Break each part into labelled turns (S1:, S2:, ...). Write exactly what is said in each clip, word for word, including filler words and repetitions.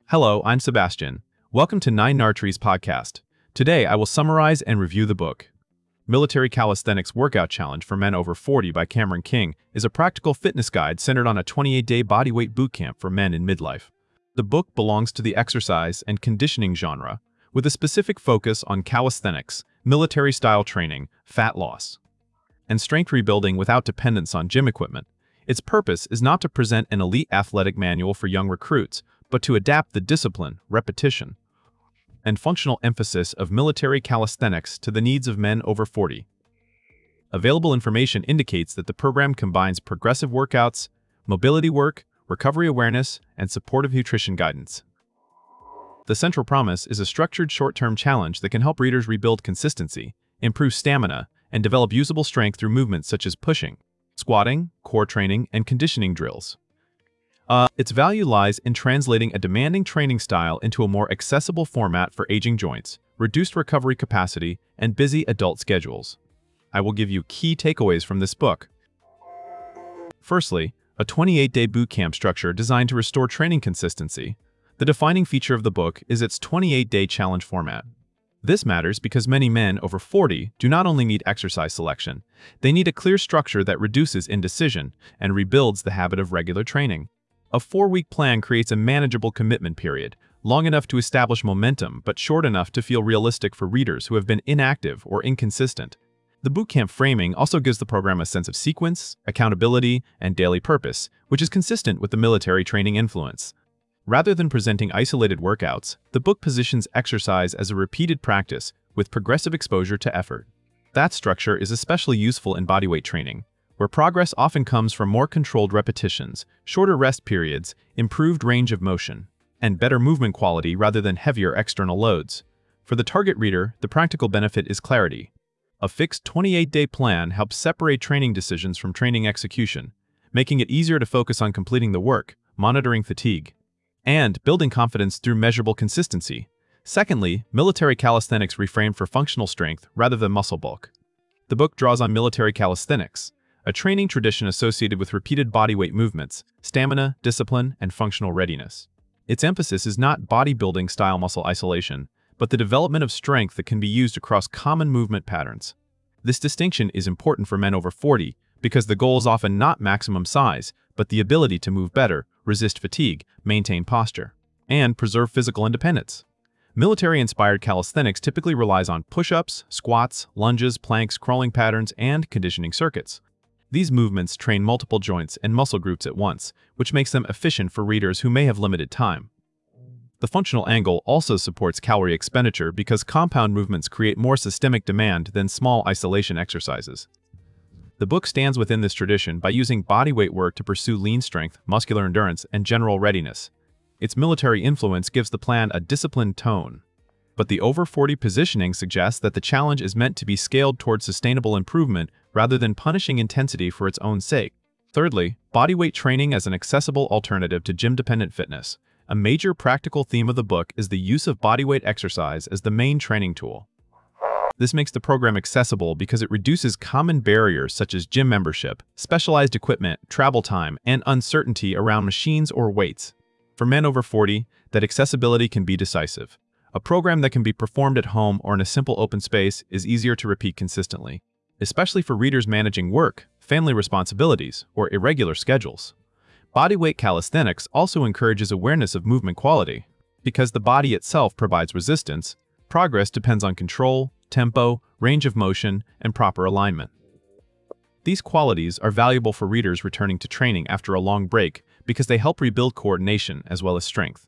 S1: Hello, I'm Sebastian. Welcome to Nine Nartrees podcast. Today, I will summarize and review the book. Military Calisthenics Workout Challenge for Men Over forty by Cameron King is a practical fitness guide centered on a twenty-eight day bodyweight bootcamp for men in midlife. The book belongs to the exercise and conditioning genre, with a specific focus on calisthenics, military-style training, fat loss, and strength rebuilding without dependence on gym equipment. Its purpose is not to present an elite athletic manual for young recruits, but to adapt the discipline, repetition, and functional emphasis of military calisthenics to the needs of men over forty. Available information indicates that the program combines progressive workouts, mobility work, recovery awareness, and supportive nutrition guidance. The central promise is a structured short-term challenge that can help readers rebuild consistency, improve stamina, and develop usable strength through movements such as pushing, squatting, core training, and conditioning drills. Uh, its value lies in translating a demanding training style into a more accessible format for aging joints, reduced recovery capacity, and busy adult schedules. I will give you key takeaways from this book. Firstly, a twenty-eight day bootcamp structure designed to restore training consistency. The defining feature of the book is its twenty-eight day challenge format. This matters because many men over forty do not only need exercise selection, they need a clear structure that reduces indecision and rebuilds the habit of regular training. A four-week plan creates a manageable commitment period, long enough to establish momentum but short enough to feel realistic for readers who have been inactive or inconsistent. The bootcamp framing also gives the program a sense of sequence, accountability, and daily purpose, which is consistent with the military training influence. Rather than presenting isolated workouts, the book positions exercise as a repeated practice with progressive exposure to effort. That structure is especially useful in bodyweight training, where progress often comes from more controlled repetitions, shorter rest periods, improved range of motion, and better movement quality rather than heavier external loads. For the target reader, the practical benefit is clarity. A fixed twenty-eight day plan helps separate training decisions from training execution, making it easier to focus on completing the work, monitoring fatigue, and building confidence through measurable consistency. Secondly, military calisthenics reframe for functional strength rather than muscle bulk. The book draws on military calisthenics, a training tradition associated with repeated bodyweight movements, stamina, discipline, and functional readiness. Its emphasis is not bodybuilding-style muscle isolation, but the development of strength that can be used across common movement patterns. This distinction is important for men over forty because the goal is often not maximum size, but the ability to move better, resist fatigue, maintain posture, and preserve physical independence. Military-inspired calisthenics typically relies on push-ups, squats, lunges, planks, crawling patterns, and conditioning circuits. These movements train multiple joints and muscle groups at once, which makes them efficient for readers who may have limited time. The functional angle also supports calorie expenditure because compound movements create more systemic demand than small isolation exercises. The book stands within this tradition by using bodyweight work to pursue lean strength, muscular endurance, and general readiness. Its military influence gives the plan a disciplined tone, but the over forty positioning suggests that the challenge is meant to be scaled towards sustainable improvement rather than punishing intensity for its own sake. Thirdly, bodyweight training as an accessible alternative to gym-dependent fitness. A major practical theme of the book is the use of bodyweight exercise as the main training tool. This makes the program accessible because it reduces common barriers such as gym membership, specialized equipment, travel time, and uncertainty around machines or weights. For men over forty, that accessibility can be decisive. A program that can be performed at home or in a simple open space is easier to repeat consistently, especially for readers managing work, family responsibilities, or irregular schedules. Bodyweight calisthenics also encourages awareness of movement quality. Because the body itself provides resistance, progress depends on control, tempo, range of motion, and proper alignment. These qualities are valuable for readers returning to training after a long break because they help rebuild coordination as well as strength.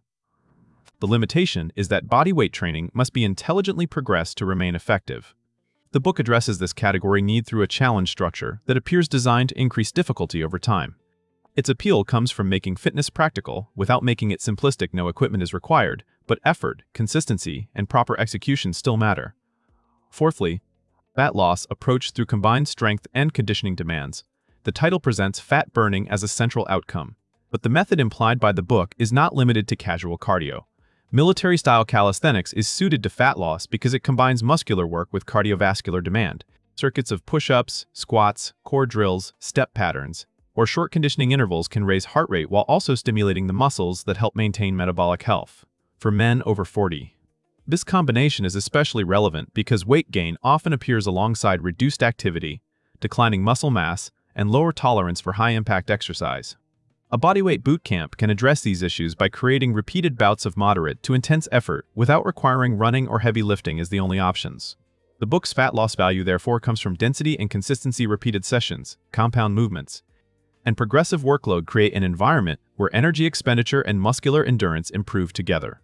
S1: The limitation is that bodyweight training must be intelligently progressed to remain effective. The book addresses this category need through a challenge structure that appears designed to increase difficulty over time. Its appeal comes from making fitness practical without making it simplistic. No equipment is required, but effort, consistency, and proper execution still matter. Fourthly, fat loss approached through combined strength and conditioning demands. The title presents fat burning as a central outcome, but the method implied by the book is not limited to casual cardio. Military-style calisthenics is suited to fat loss because it combines muscular work with cardiovascular demand. Circuits of push-ups, squats, core drills, step patterns, or short conditioning intervals can raise heart rate while also stimulating the muscles that help maintain metabolic health. for men over forty. This combination is especially relevant because weight gain often appears alongside reduced activity, declining muscle mass, and lower tolerance for high-impact exercise. A bodyweight boot camp can address these issues by creating repeated bouts of moderate to intense effort without requiring running or heavy lifting as the only options. The book's fat loss value therefore comes from density and consistency. Repeated sessions, compound movements, and progressive workload create an environment where energy expenditure and muscular endurance improve together.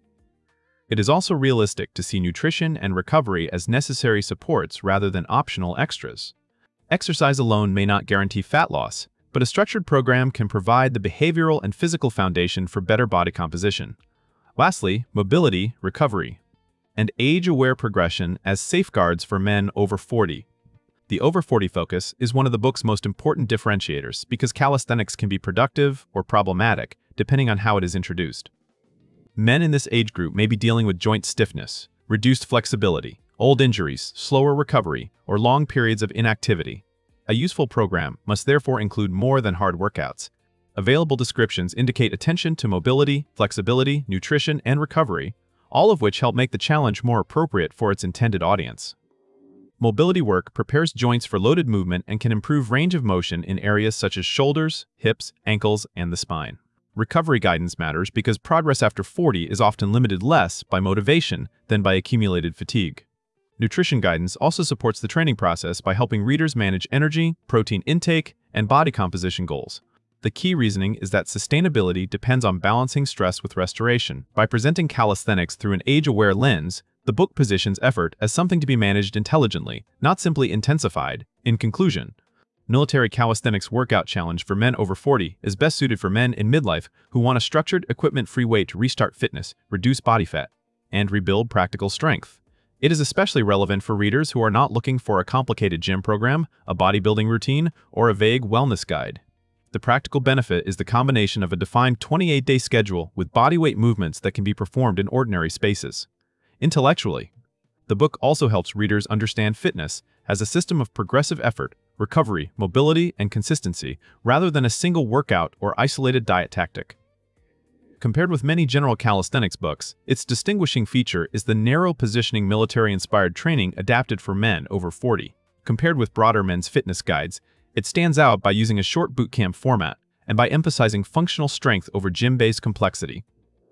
S1: It is also realistic to see nutrition and recovery as necessary supports rather than optional extras. Exercise alone may not guarantee fat loss, but a structured program can provide the behavioral and physical foundation for better body composition. Lastly, mobility, recovery, and age-aware progression as safeguards for men over forty. The over forty focus is one of the book's most important differentiators because calisthenics can be productive or problematic depending on how it is introduced. Men in this age group may be dealing with joint stiffness, reduced flexibility, old injuries, slower recovery, or long periods of inactivity. A useful program must therefore include more than hard workouts. Available descriptions indicate attention to mobility, flexibility, nutrition, and recovery, all of which help make the challenge more appropriate for its intended audience. Mobility work prepares joints for loaded movement and can improve range of motion in areas such as shoulders, hips, ankles, and the spine. Recovery guidance matters because progress after forty is often limited less by motivation than by accumulated fatigue. Nutrition guidance also supports the training process by helping readers manage energy, protein intake, and body composition goals. The key reasoning is that sustainability depends on balancing stress with restoration. By presenting calisthenics through an age-aware lens, the book positions effort as something to be managed intelligently, not simply intensified. In conclusion, Military Calisthenics Workout Challenge for Men Over forty is best suited for men in midlife who want a structured, equipment-free way to restart fitness, reduce body fat, and rebuild practical strength. It is especially relevant for readers who are not looking for a complicated gym program, a bodybuilding routine, or a vague wellness guide. The practical benefit is the combination of a defined twenty-eight day schedule with bodyweight movements that can be performed in ordinary spaces. Intellectually, the book also helps readers understand fitness as a system of progressive effort, recovery, mobility, and consistency, rather than a single workout or isolated diet tactic. Compared with many general calisthenics books, its distinguishing feature is the narrow positioning military-inspired training adapted for men over forty. Compared with broader men's fitness guides, it stands out by using a short bootcamp format and by emphasizing functional strength over gym-based complexity.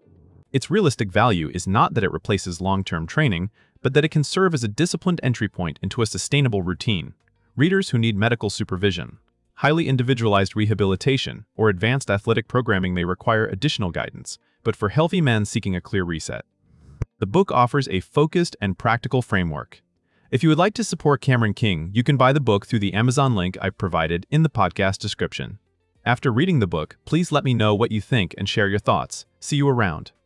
S1: Its realistic value is not that it replaces long-term training, but that it can serve as a disciplined entry point into a sustainable routine. Readers who need medical supervision, highly individualized rehabilitation, or advanced athletic programming may require additional guidance, but for healthy men seeking a clear reset, the book offers a focused and practical framework. If you would like to support Cameron King, you can buy the book through the Amazon link I've provided in the podcast description. After reading the book, please let me know what you think and share your thoughts. See you around.